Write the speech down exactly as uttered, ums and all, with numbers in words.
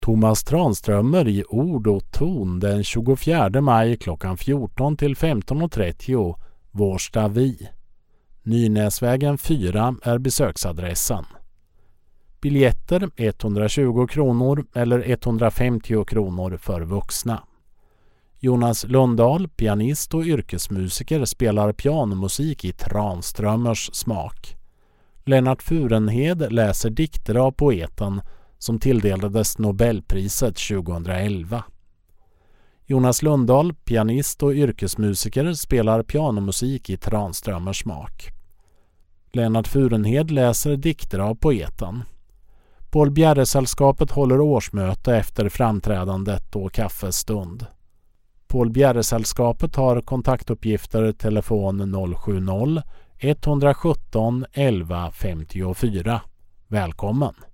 Thomas Tranströmer i ord och ton den tjugofjärde maj klockan fjorton till femton och trettio, Vårsta Vi. Nynäsvägen fyra är besöksadressen. Biljetter etthundratjugo kronor eller etthundrafemtio kronor för vuxna. Jonas Lundahl, pianist och yrkesmusiker, spelar pianomusik i Tranströmers smak. Lennart Furenhed läser dikter av poeten som tilldelades Nobelpriset tjugoelva. Jonas Lundahl, pianist och yrkesmusiker, spelar pianomusik i Tranströmers smak. Lennart Furenhed läser dikter av poeten. Paul Bjerre-sällskapet håller årsmöte efter framträdandet och kaffestund. Paul Bjerre-sällskapet har kontaktuppgifter telefon noll sju noll ett ett sju elva femtiofyra. Välkommen!